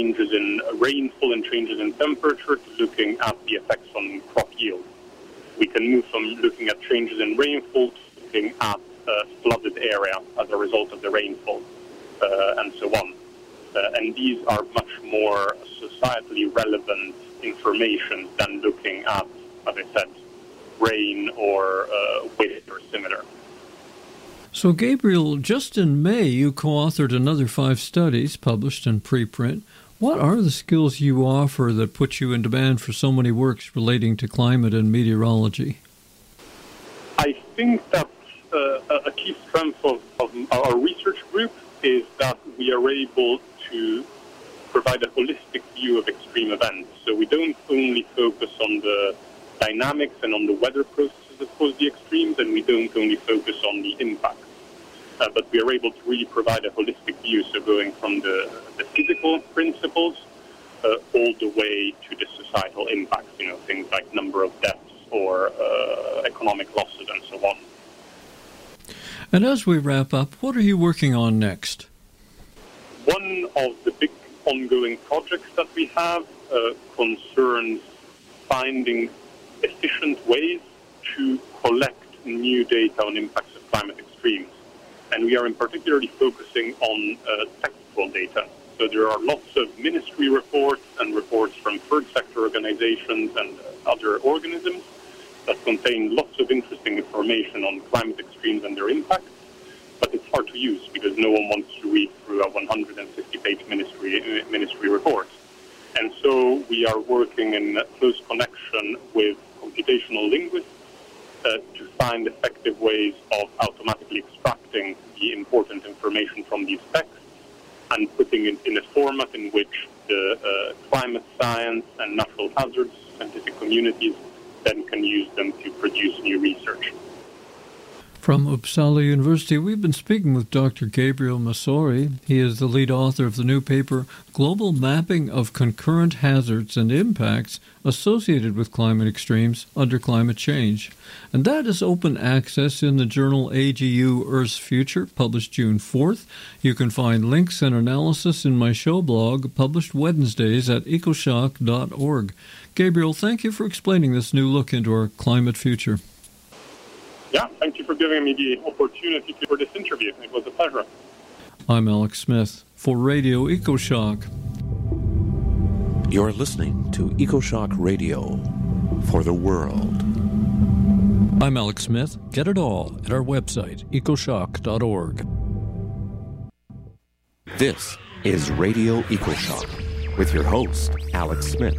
changes in rainfall and changes in temperature to looking at the effects on crop yield. We can move from looking at changes in rainfall to looking at flooded area as a result of the rainfall, and so on. And these are much more societally relevant information than looking at, as I said, rain or wind or similar. So, Gabriel, just in May, you co-authored another 5 studies published in preprint. What are the skills you offer that put you in demand for so many works relating to climate and meteorology? I think that a key strength of our research group is that we are able to provide a holistic view of extreme events. So we don't only focus on the dynamics and on the weather processes that cause the extremes, and we don't only focus on the impacts. But we are able to really provide a holistic view, so going from the physical principles all the way to the societal impacts, things like number of deaths or economic losses and so on. And as we wrap up, what are you working on next? One of the big ongoing projects that we have concerns finding efficient ways to collect new data on impacts of climate extremes. And we are in particularly focusing on technical data. So there are lots of ministry reports and reports from third sector organizations and other organisms that contain lots of interesting information on climate extremes and their impacts, but it's hard to use because no one wants to read through a 150-page ministry report. And so we are working in close connection with computational linguists to find effective ways of automatically extracting the important information from these texts and putting it in a format in which the climate science and natural hazards scientific communities then can use them to produce new research. From Uppsala University, we've been speaking with Dr. Gabriel Masori. He is the lead author of the new paper, Global Mapping of Concurrent Hazards and Impacts Associated with Climate Extremes Under Climate Change. And that is open access in the journal AGU Earth's Future, published June 4th. You can find links and analysis in my show blog, published Wednesdays at ecoshock.org. Gabriel, thank you for explaining this new look into our climate future. Yeah, thank you for giving me the opportunity for this interview. It was a pleasure. I'm Alex Smith for Radio EcoShock. You're listening to EcoShock Radio for the world. I'm Alex Smith. Get it all at our website, ecoshock.org. This is Radio EcoShock with your host, Alex Smith.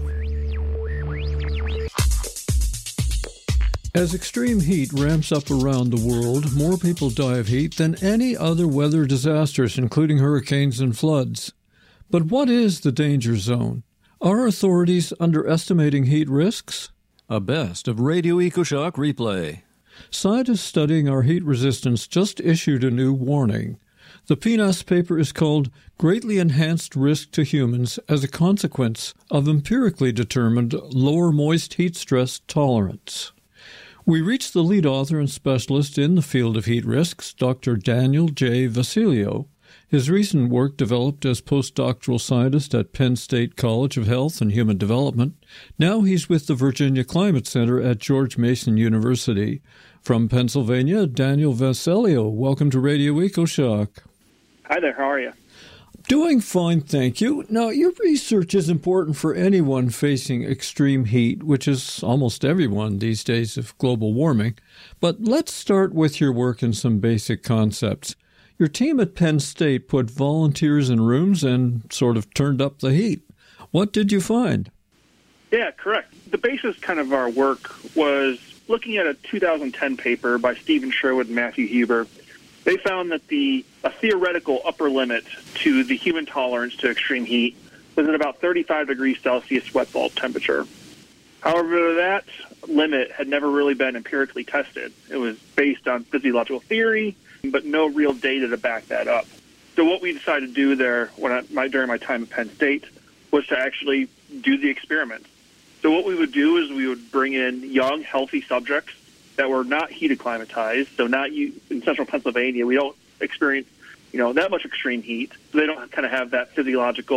As extreme heat ramps up around the world, more people die of heat than any other weather disasters, including hurricanes and floods. But what is the danger zone? Are authorities underestimating heat risks? A best of Radio EcoShock replay. Scientists studying our heat resistance just issued a new warning. The PNAS paper is called Greatly Enhanced Risk to Humans as a Consequence of Empirically Determined Lower Moist Heat Stress Tolerance. We reached the lead author and specialist in the field of heat risks, Dr. Daniel J. Vasilio. His recent work developed as postdoctoral scientist at Penn State College of Health and Human Development. Now he's with the Virginia Climate Center at George Mason University. From Pennsylvania, Daniel Vasilio, welcome to Radio EcoShock. Hi there, how are you? Doing fine, thank you. Now, your research is important for anyone facing extreme heat, which is almost everyone these days of global warming. But let's start with your work and some basic concepts. Your team at Penn State put volunteers in rooms and sort of turned up the heat. What did you find? Yeah, correct. The basis kind of our work was looking at a 2010 paper by Stephen Sherwood and Matthew Huber. They found that a theoretical upper limit to the human tolerance to extreme heat was at about 35 degrees Celsius wet bulb temperature. However, that limit had never really been empirically tested. It was based on physiological theory, but no real data to back that up. So what we decided to do there during my time at Penn State was to actually do the experiment. So what we would do is we would bring in young, healthy subjects that were not heat acclimatized. So not in central Pennsylvania, we don't experience, that much extreme heat. So they don't kind of have that physiological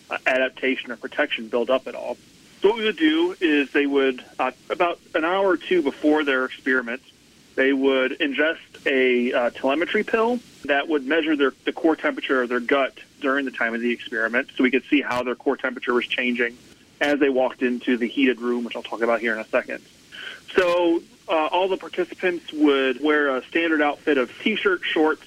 adaptation or protection build up at all. So what we would do is they would, about an hour or two before their experiment, they would ingest a telemetry pill that would measure the core temperature of their gut during the time of the experiment, so we could see how their core temperature was changing as they walked into the heated room, which I'll talk about here in a second. So all the participants would wear a standard outfit of T-shirt, shorts,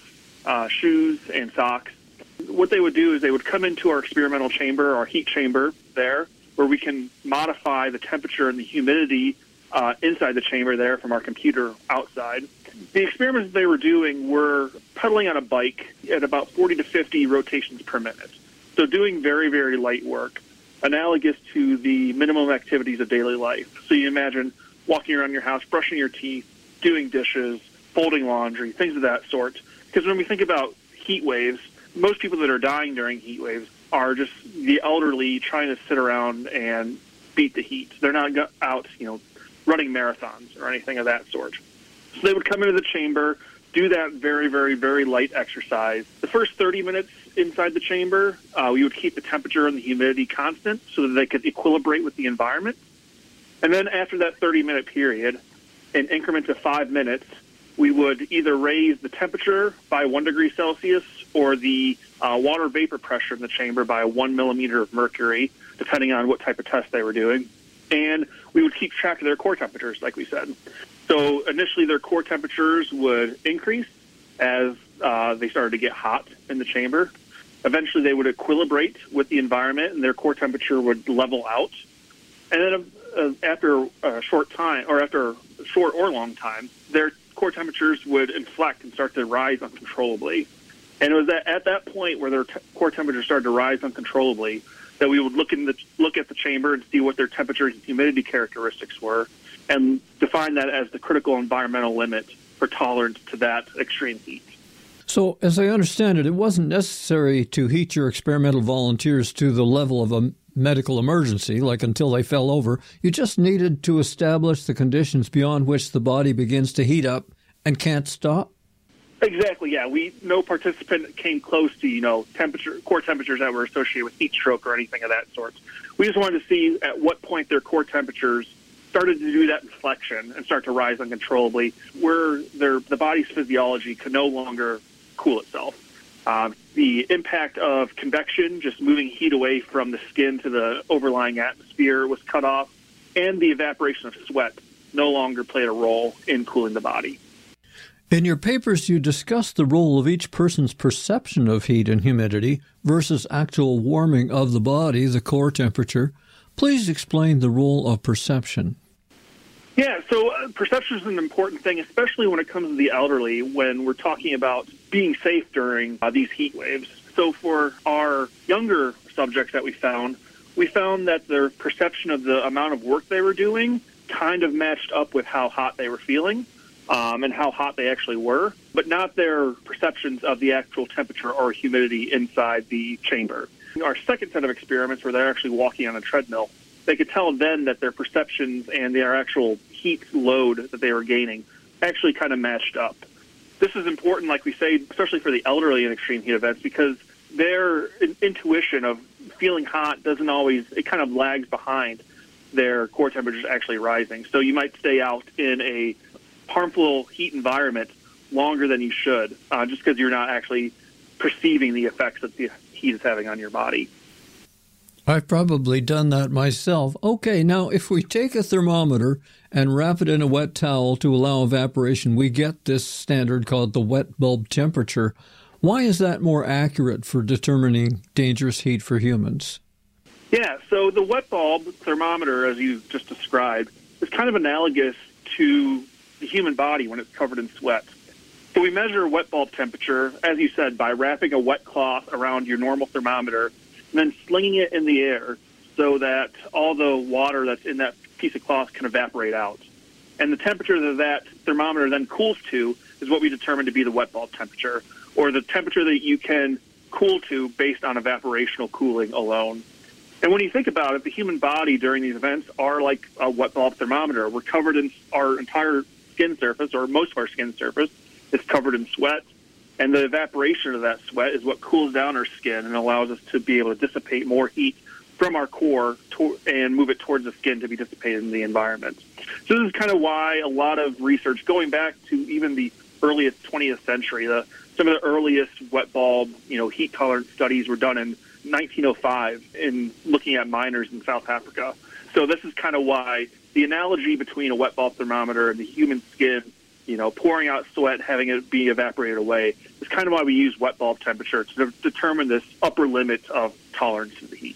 shoes, and socks. What they would do is they would come into our experimental chamber, our heat chamber there, where we can modify the temperature and the humidity inside the chamber there from our computer outside. The experiments they were doing were pedaling on a bike at about 40 to 50 rotations per minute. So doing very, very light work, analogous to the minimum activities of daily life. So you imagine walking around your house, brushing your teeth, doing dishes, folding laundry, things of that sort. Because when we think about heat waves, most people that are dying during heat waves are just the elderly trying to sit around and beat the heat. They're not out, running marathons or anything of that sort. So they would come into the chamber, do that very, very, very light exercise. The first 30 minutes inside the chamber, we would keep the temperature and the humidity constant so that they could equilibrate with the environment. And then after that 30-minute period, in increments of 5 minutes, we would either raise the temperature by 1 degree Celsius or the water vapor pressure in the chamber by 1 millimeter of mercury, depending on what type of test they were doing. And we would keep track of their core temperatures, like we said. So initially their core temperatures would increase as they started to get hot in the chamber. Eventually they would equilibrate with the environment and their core temperature would level out. And then after a short time, or after a short or long time, their core temperatures would inflect and start to rise uncontrollably. And it was at that point where their core temperature started to rise uncontrollably that we would look at the chamber and see what their temperature and humidity characteristics were and define that as the critical environmental limit for tolerance to that extreme heat. So, as I understand it, it wasn't necessary to heat your experimental volunteers to the level of a medical emergency, like until they fell over. You just needed to establish the conditions beyond which the body begins to heat up and can't stop? Exactly, yeah. No participant came close to, core temperatures that were associated with heat stroke or anything of that sort. We just wanted to see at what point their core temperatures started to do that inflection and start to rise uncontrollably, where the body's physiology could no longer cool itself. The impact of convection, just moving heat away from the skin to the overlying atmosphere, was cut off, and the evaporation of sweat no longer played a role in cooling the body. In your papers, you discuss the role of each person's perception of heat and humidity versus actual warming of the body, the core temperature. Please explain the role of perception. Yeah, so perception is an important thing, especially when it comes to the elderly, when we're talking about being safe during these heat waves. So for our younger subjects that we found that their perception of the amount of work they were doing kind of matched up with how hot they were feeling. And how hot they actually were, but not their perceptions of the actual temperature or humidity inside the chamber. Our second set of experiments, where they're actually walking on a treadmill, they could tell then that their perceptions and their actual heat load that they were gaining actually kind of matched up. This is important, like we say, especially for the elderly in extreme heat events, because their intuition of feeling hot it kind of lags behind their core temperatures actually rising. So you might stay out in a harmful heat environment longer than you should, just because you're not actually perceiving the effects that the heat is having on your body. I've probably done that myself. Okay, now if we take a thermometer and wrap it in a wet towel to allow evaporation, we get this standard called the wet bulb temperature. Why is that more accurate for determining dangerous heat for humans? Yeah, so the wet bulb thermometer, as you just described, is kind of analogous to the human body when it's covered in sweat. So we measure wet bulb temperature, as you said, by wrapping a wet cloth around your normal thermometer and then slinging it in the air so that all the water that's in that piece of cloth can evaporate out. And the temperature that thermometer then cools to is what we determine to be the wet bulb temperature, or the temperature that you can cool to based on evaporational cooling alone. And when you think about it, the human body during these events are like a wet bulb thermometer. We're covered in our entire skin surface, or most of our skin surface, is covered in sweat. And the evaporation of that sweat is what cools down our skin and allows us to be able to dissipate more heat from our core and move it towards the skin to be dissipated in the environment. So this is kind of why a lot of research, going back to even the earliest 20th century, some of the earliest wet bulb, heat tolerance studies were done in 1905 in looking at miners in South Africa. So this is kind of why the analogy between a wet bulb thermometer and the human skin, pouring out sweat, having it be evaporated away, is kind of why we use wet bulb temperature to determine this upper limit of tolerance to the heat.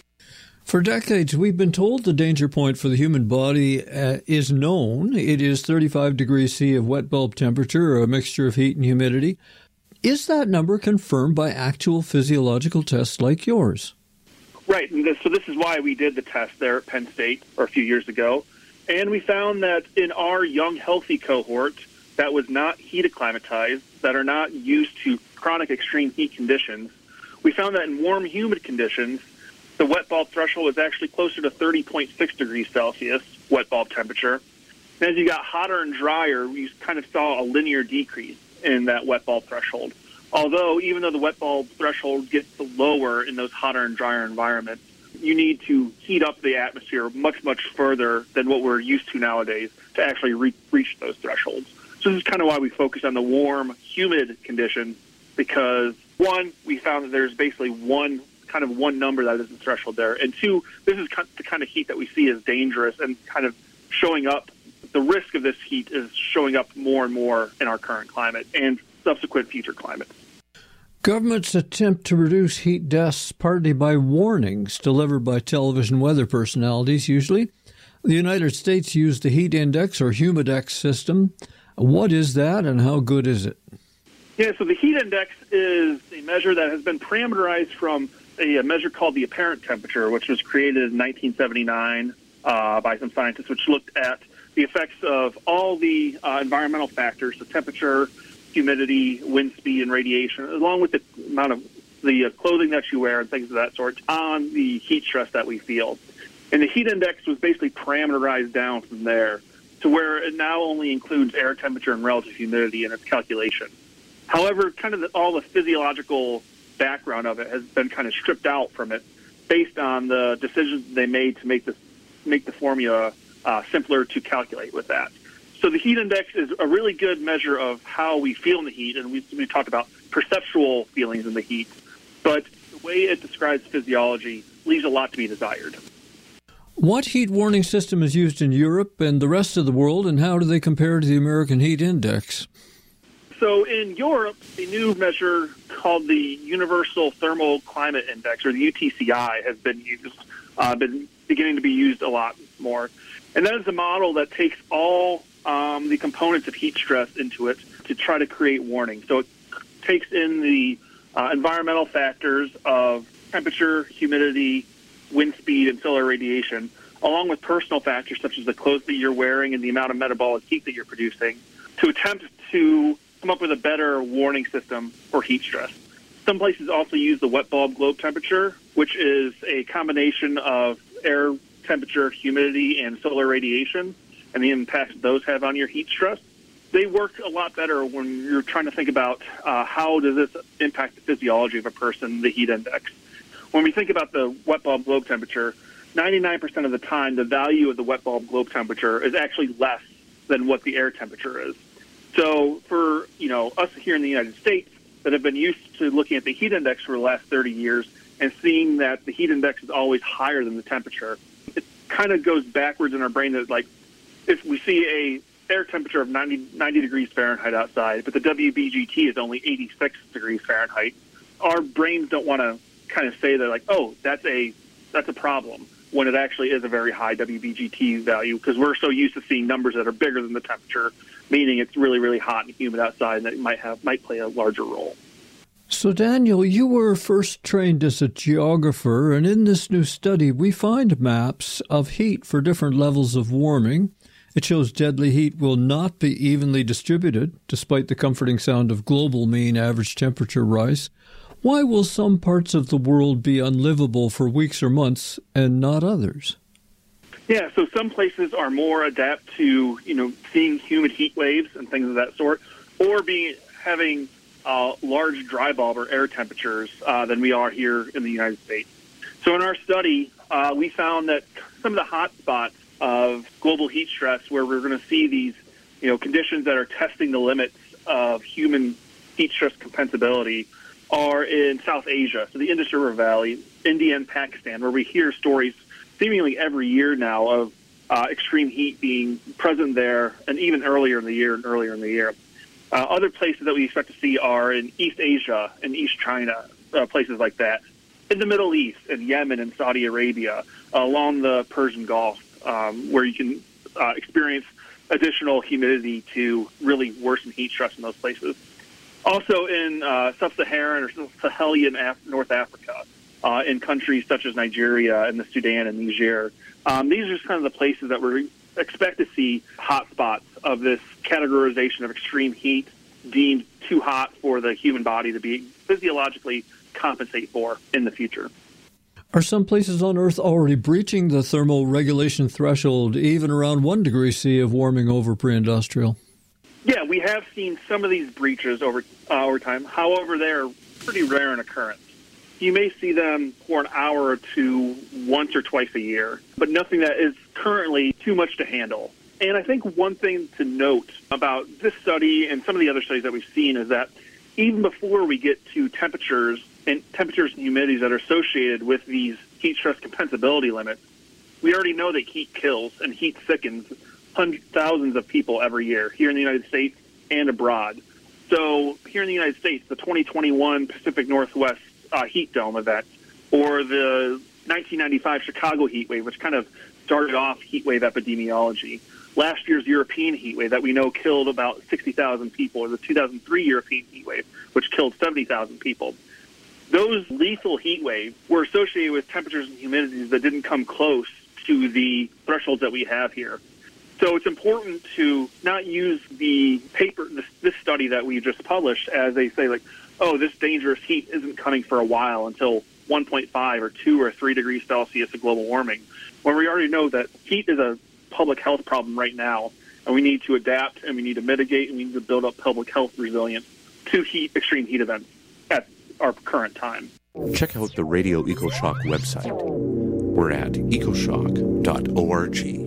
For decades, we've been told the danger point for the human body is known. It is 35 degrees C of wet bulb temperature, or a mixture of heat and humidity. Is that number confirmed by actual physiological tests like yours? Right. So this is why we did the test there at Penn State a few years ago. And we found that in our young, healthy cohort that was not heat acclimatized, that are not used to chronic extreme heat conditions, we found that in warm, humid conditions, the wet bulb threshold was actually closer to 30.6 degrees Celsius, wet bulb temperature. And as you got hotter and drier, you kind of saw a linear decrease in that wet bulb threshold. Although, even though the wet bulb threshold gets lower in those hotter and drier environments, you need to heat up the atmosphere much, much further than what we're used to nowadays to actually reach those thresholds. So this is kind of why we focus on the warm, humid conditions, because, one, we found that there's basically one number that is the threshold there, and two, this is the kind of heat that we see as dangerous and kind of showing up. The risk of this heat is showing up more and more in our current climate and subsequent future climates. Governments attempt to reduce heat deaths partly by warnings delivered by television weather personalities, usually. The United States used the heat index or humidex system. What is that and how good is it? Yeah, so the heat index is a measure that has been parameterized from a measure called the apparent temperature, which was created in 1979 by some scientists, which looked at the effects of all the environmental factors, the temperature, humidity, wind speed, and radiation, along with the amount of the clothing that you wear and things of that sort, on the heat stress that we feel. And the heat index was basically parameterized down from there to where it now only includes air temperature and relative humidity in its calculation. However, kind of all the physiological background of it has been kind of stripped out from it based on the decisions they made to make the formula simpler to calculate with that. So the heat index is a really good measure of how we feel in the heat, and we talked about perceptual feelings in the heat. But the way it describes physiology leaves a lot to be desired. What heat warning system is used in Europe and the rest of the world, and how do they compare to the American heat index? So in Europe, a new measure called the Universal Thermal Climate Index, or the UTCI, has been used, been beginning to be used a lot more. And that is a model that takes all the components of heat stress into it to try to create warnings. So it takes in the environmental factors of temperature, humidity, wind speed, and solar radiation, along with personal factors such as the clothes that you're wearing and the amount of metabolic heat that you're producing, to attempt to come up with a better warning system for heat stress. Some places also use the wet bulb globe temperature, which is a combination of air temperature, humidity, and solar radiation, and the impact those have on your heat stress. They work a lot better when you're trying to think about how does this impact the physiology of a person, the heat index. When we think about the wet bulb globe temperature, 99% of the time, the value of the wet bulb globe temperature is actually less than what the air temperature is. So for us here in the United States that have been used to looking at the heat index for the last 30 years and seeing that the heat index is always higher than the temperature, it kind of goes backwards in our brain that, like, if we see a air temperature of 90 degrees Fahrenheit outside, but the WBGT is only 86 degrees Fahrenheit, our brains don't want to kind of say that, like, oh, that's a problem, when it actually is a very high WBGT value, because we're so used to seeing numbers that are bigger than the temperature, meaning it's really, really hot and humid outside, and that might play a larger role. So, Daniel, you were first trained as a geographer, and in this new study, we find maps of heat for different levels of warming. It shows deadly heat will not be evenly distributed, despite the comforting sound of global mean average temperature rise. Why will some parts of the world be unlivable for weeks or months and not others? Yeah, so some places are more adept to, seeing humid heat waves and things of that sort, or having large dry bulb or air temperatures than we are here in the United States. So in our study, we found that some of the hot spots of global heat stress, where we're going to see these, conditions that are testing the limits of human heat stress compensability, are in South Asia, so the Indus River Valley, India, and Pakistan, where we hear stories seemingly every year now of extreme heat being present there, and even earlier in the year. Other places that we expect to see are in East Asia and East China, places like that. In the Middle East, in Yemen and Saudi Arabia, along the Persian Gulf, where you can experience additional humidity to really worsen heat stress in those places. Also in sub-Saharan or Sahelian North Africa, in countries such as Nigeria and the Sudan and Niger. These are just kind of the places that we expect to see hot spots of this categorization of extreme heat deemed too hot for the human body to be physiologically compensate for in the future. Are some places on Earth already breaching the thermal regulation threshold, even around 1 degree C of warming over pre-industrial? Yeah, we have seen some of these breaches over time. However, they're pretty rare in occurrence. You may see them for an hour or two once or twice a year, but nothing that is currently too much to handle. And I think one thing to note about this study and some of the other studies that we've seen is that even before we get to temperatures and humidities that are associated with these heat stress compensability limits, we already know that heat kills and heat sickens thousands of people every year here in the United States and abroad. So here in the United States, the 2021 Pacific Northwest heat dome event, or the 1995 Chicago heat wave, which kind of started off heat wave epidemiology. Last year's European heat wave that we know killed about 60,000 people, or the 2003 European heat wave, which killed 70,000 people. Those lethal heat waves were associated with temperatures and humidities that didn't come close to the thresholds that we have here. So it's important to not use the paper, this study that we just published, as they say, like, oh, this dangerous heat isn't coming for a while until 1.5 or 2 or 3 degrees Celsius of global warming, when we already know that heat is a public health problem right now, and we need to adapt, and we need to mitigate, and we need to build up public health resilience to extreme heat events at our current time. Check out the Radio EcoShock website. We're at ecoshock.org.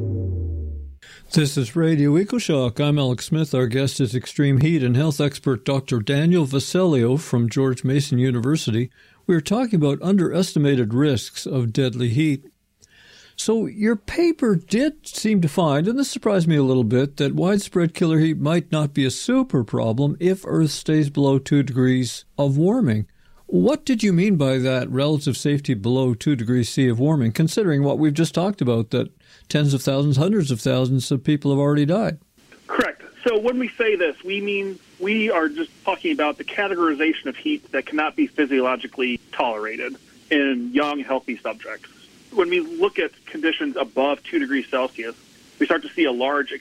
This is Radio EcoShock. I'm Alex Smith. Our guest is extreme heat and health expert Dr. Daniel Vassalio from George Mason University. We are talking about underestimated risks of deadly heat. So your paper did seem to find, and this surprised me a little bit, that widespread killer heat might not be a super problem if Earth stays below 2 degrees of warming. What did you mean by that relative safety below 2 degrees C of warming, considering what we've just talked about, that tens of thousands, hundreds of thousands of people have already died? Correct. So when we say this, we mean we are just talking about the categorization of heat that cannot be physiologically tolerated in young, healthy subjects. When we look at conditions above 2 degrees Celsius, we start to see a larger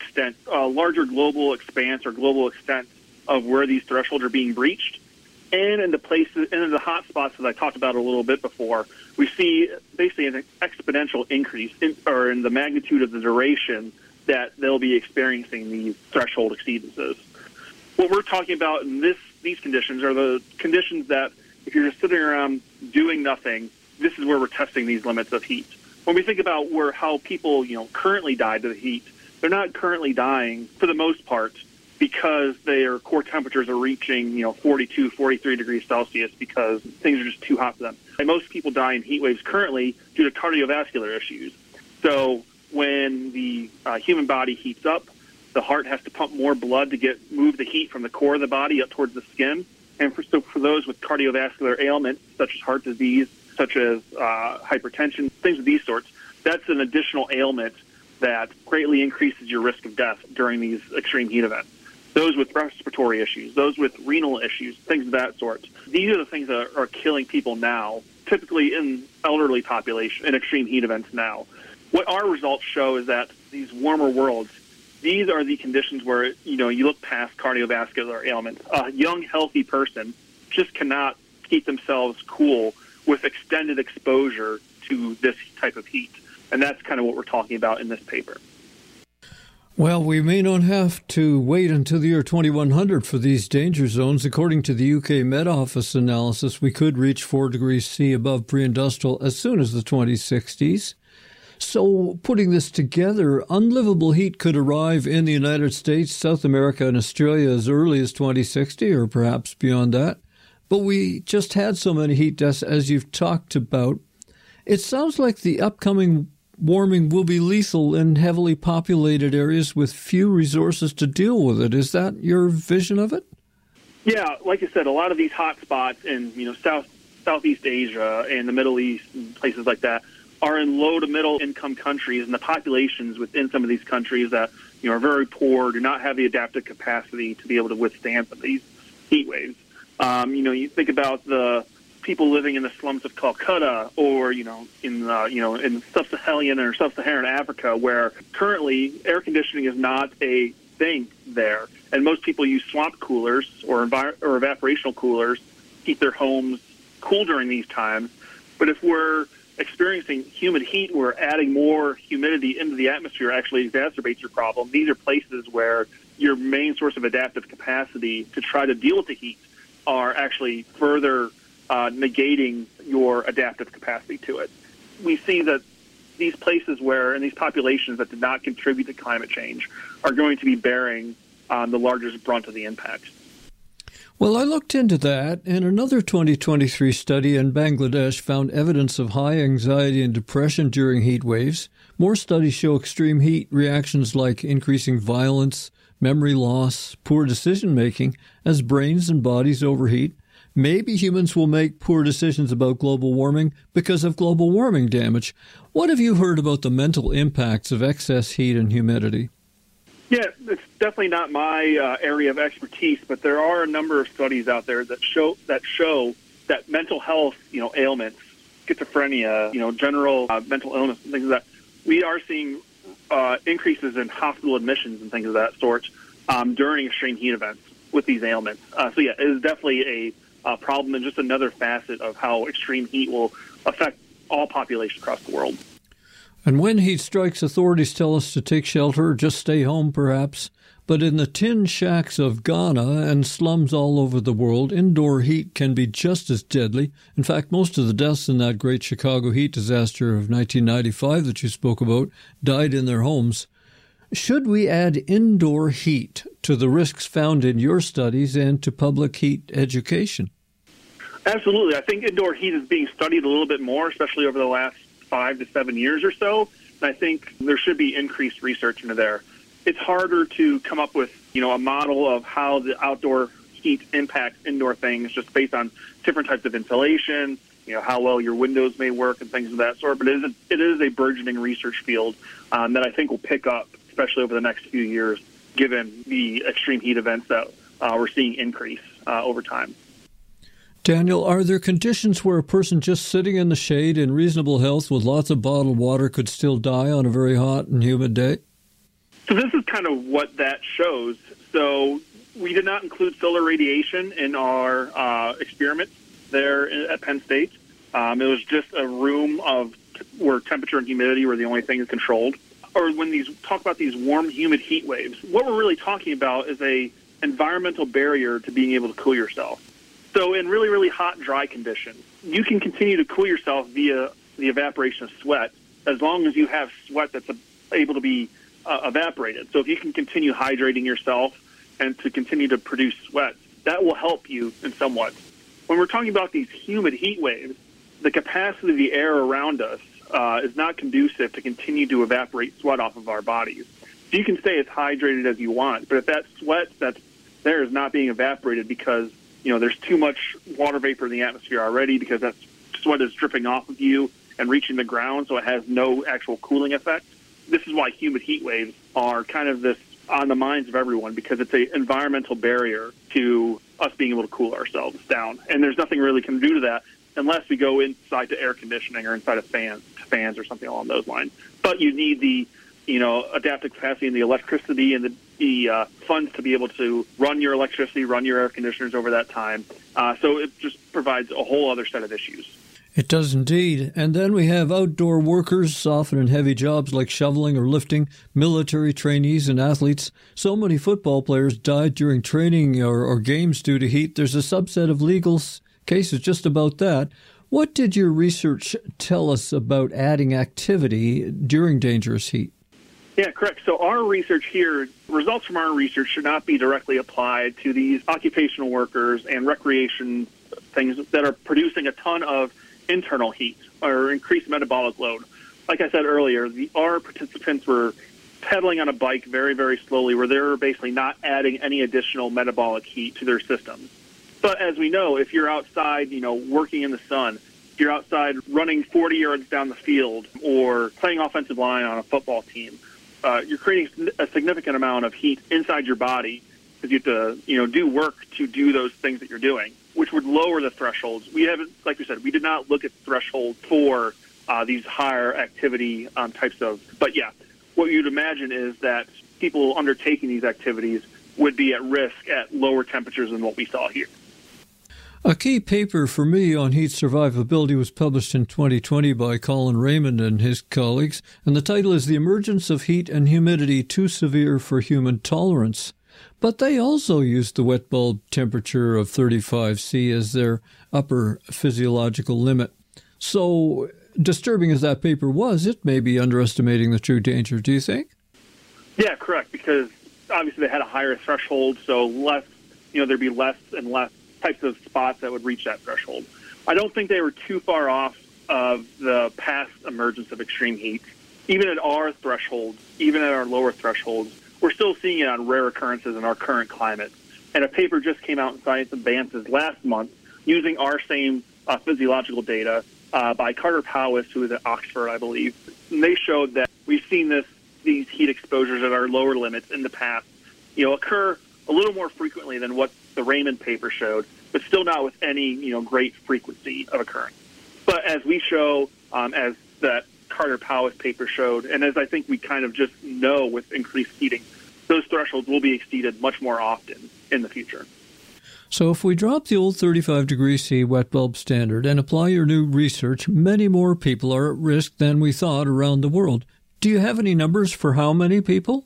global expanse or global extent of where these thresholds are being breached. And in the places, and in the hot spots that I talked about a little bit before, we see basically an exponential increase in the magnitude of the duration that they'll be experiencing these threshold exceedances. What we're talking about in these conditions are the conditions that if you're just sitting around doing nothing, this is where we're testing these limits of heat. When we think about how people, currently die to the heat, they're not currently dying for the most part because their core temperatures are reaching, 42, 43 degrees Celsius because things are just too hot for them. And most people die in heat waves currently due to cardiovascular issues. So when the human body heats up, the heart has to pump more blood to move the heat from the core of the body up towards the skin. And for those with cardiovascular ailments, such as heart disease, such as hypertension, things of these sorts, that's an additional ailment that greatly increases your risk of death during these extreme heat events. Those with respiratory issues, those with renal issues, things of that sort. These are the things that are killing people now, typically in elderly population, in extreme heat events now. What our results show is that these warmer worlds, these are the conditions where, you look past cardiovascular ailments. A young, healthy person just cannot keep themselves cool with extended exposure to this type of heat. And that's kind of what we're talking about in this paper. Well, we may not have to wait until the year 2100 for these danger zones. According to the UK Met Office analysis, we could reach 4 degrees C above pre-industrial as soon as the 2060s. So, putting this together, unlivable heat could arrive in the United States, South America, and Australia as early as 2060, or perhaps beyond that. But we just had so many heat deaths, as you've talked about. It sounds like the upcoming warming will be lethal in heavily populated areas with few resources to deal with it. Is that your vision of it? Yeah, like I said, a lot of these hot spots in Southeast Asia and the Middle East and places like that are in low to middle income countries, and the populations within some of these countries that are very poor do not have the adaptive capacity to be able to withstand some of these heat waves. You think about the people living in the slums of Calcutta, or in sub-Saharan or sub-Saharan Africa, where currently air conditioning is not a thing there, and most people use swamp coolers or evaporational coolers to keep their homes cool during these times. But if we're experiencing humid heat, where adding more humidity into the atmosphere actually exacerbates your problem. These are places where your main source of adaptive capacity to try to deal with the heat are actually further negating your adaptive capacity to it. We see that these places and these populations that did not contribute to climate change are going to be bearing the largest brunt of the impact. Well, I looked into that, and another 2023 study in Bangladesh found evidence of high anxiety and depression during heat waves. More studies show extreme heat reactions like increasing violence, memory loss, poor decision-making as brains and bodies overheat. Maybe humans will make poor decisions about global warming because of global warming damage. What have you heard about the mental impacts of excess heat and humidity? Yeah, it's definitely not my area of expertise, but there are a number of studies out there that show that mental health, ailments, schizophrenia, general mental illness, and things like that. We are seeing increases in hospital admissions and things of that sort during extreme heat events with these ailments. It is definitely a problem, and just another facet of how extreme heat will affect all populations across the world. And when heat strikes, authorities tell us to take shelter or just stay home, perhaps. But in the tin shacks of Ghana and slums all over the world, indoor heat can be just as deadly. In fact, most of the deaths in that great Chicago heat disaster of 1995 that you spoke about died in their homes. Should we add indoor heat to the risks found in your studies and to public heat education? Absolutely. I think indoor heat is being studied a little bit more, especially over the last 5 to 7 years or so. And I think there should be increased research into there. It's harder to come up with, a model of how the outdoor heat impacts indoor things just based on different types of insulation, how well your windows may work and things of that sort. But it is a burgeoning research field that I think will pick up, especially over the next few years, given the extreme heat events that we're seeing increase over time. Daniel, are there conditions where a person just sitting in the shade in reasonable health with lots of bottled water could still die on a very hot and humid day? So this is kind of what that shows. So we did not include solar radiation in our experiment there at Penn State. It was just a room where temperature and humidity were the only things controlled. Or when talk about these warm, humid heat waves, what we're really talking about is a environmental barrier to being able to cool yourself. So in really, really hot, dry conditions, you can continue to cool yourself via the evaporation of sweat as long as you have sweat that's able to be evaporated. So if you can continue hydrating yourself and to continue to produce sweat, that will help you in somewhat. When we're talking about these humid heat waves, the capacity of the air around us is not conducive to continue to evaporate sweat off of our bodies. So you can stay as hydrated as you want, but if that sweat that's there is not being evaporated because there's too much water vapor in the atmosphere already, because that sweat is dripping off of you and reaching the ground, so it has no actual cooling effect. This is why humid heat waves are kind of this on the minds of everyone, because it's an environmental barrier to us being able to cool ourselves down. And there's nothing really can do to that unless we go inside to air conditioning or inside of fans or something along those lines. But you need the adaptive capacity and the electricity and the funds to be able to run your electricity, run your air conditioners over that time. So it just provides a whole other set of issues. It does indeed. And then we have outdoor workers, often in heavy jobs like shoveling or lifting, military trainees and athletes. So many football players died during training or games due to heat. There's a subset of legal cases just about that. What did your research tell us about adding activity during dangerous heat? Yeah, correct. So our research here, results from our research should not be directly applied to these occupational workers and recreation things that are producing a ton of internal heat or increased metabolic load. Like I said earlier, our participants were pedaling on a bike very, very slowly, where they were basically not adding any additional metabolic heat to their systems. But as we know, if you're outside, working in the sun, if you're outside running 40 yards down the field or playing offensive line on a football team, you're creating a significant amount of heat inside your body because you have to, do work to do those things that you're doing, which would lower the thresholds. We haven't, like we said, we did not look at thresholds for these higher activity types of. But yeah, what you'd imagine is that people undertaking these activities would be at risk at lower temperatures than what we saw here. A key paper for me on heat survivability was published in 2020 by Colin Raymond and his colleagues, and the title is The Emergence of Heat and Humidity Too Severe for Human Tolerance. But they also used the wet bulb temperature of 35 C as their upper physiological limit. So, disturbing as that paper was, it may be underestimating the true danger, do you think? Yeah, correct, because obviously they had a higher threshold, so less, there'd be less and less types of spots that would reach that threshold. I don't think they were too far off of the past emergence of extreme heat. Even at our thresholds, even at our lower thresholds, we're still seeing it on rare occurrences in our current climate. And a paper just came out in Science Advances last month using our same physiological data by Carter Powis, who is at Oxford, I believe. And they showed that we've seen these heat exposures at our lower limits in the past, occur a little more frequently than what the Raymond paper showed, but still not with any, great frequency of occurrence. But as we show, as that Carter Powis paper showed, and as I think we kind of just know with increased heating, those thresholds will be exceeded much more often in the future. So if we drop the old 35 degrees C wet bulb standard and apply your new research, many more people are at risk than we thought around the world. Do you have any numbers for how many people?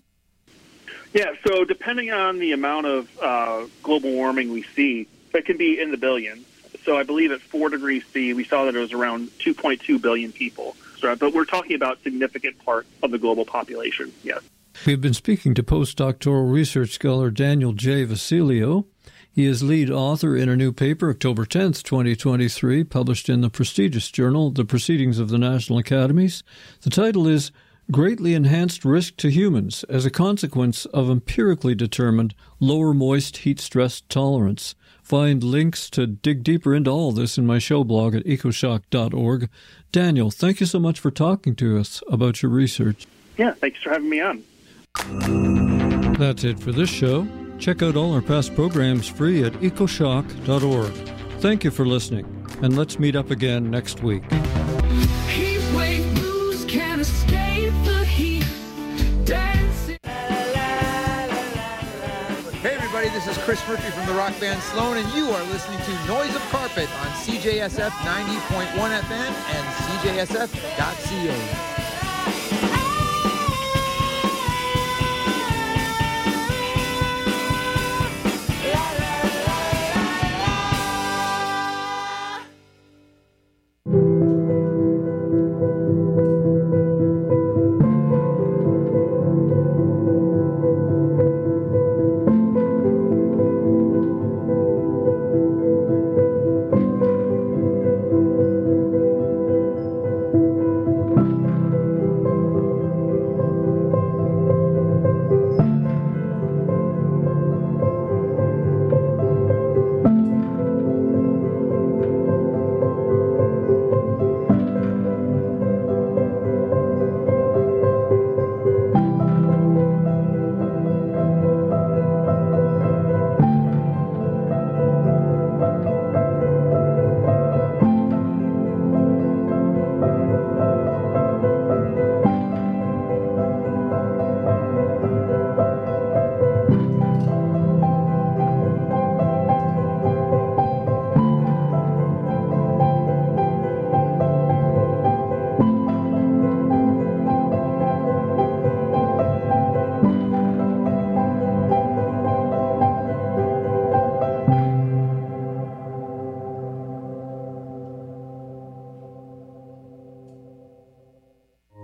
Yeah, so depending on the amount of global warming we see, that can be in the billions. So I believe at 4 degrees C, we saw that it was around 2.2 billion people. But we're talking about a significant part of the global population, yes. We've been speaking to postdoctoral research scholar Daniel J. Vasilio. He is lead author in a new paper, October 10th, 2023, published in the prestigious journal, The Proceedings of the National Academies. The title is Greatly Enhanced Risk to Humans as a Consequence of Empirically Determined Lower Moist Heat Stress Tolerance. Find links to dig deeper into all this in my show blog at ecoshock.org. Daniel, thank you so much for talking to us about your research. Yeah, thanks for having me on. That's it for this show. Check out all our past programs free at ecoshock.org. Thank you for listening, and let's meet up again next week. Heat wave blues can't escape the heat. Dancing. Hey everybody, this is Chris Murphy from the rock band Sloan, and you are listening to Noise of Carpet on CJSF 90.1 FM and CJSF.ca.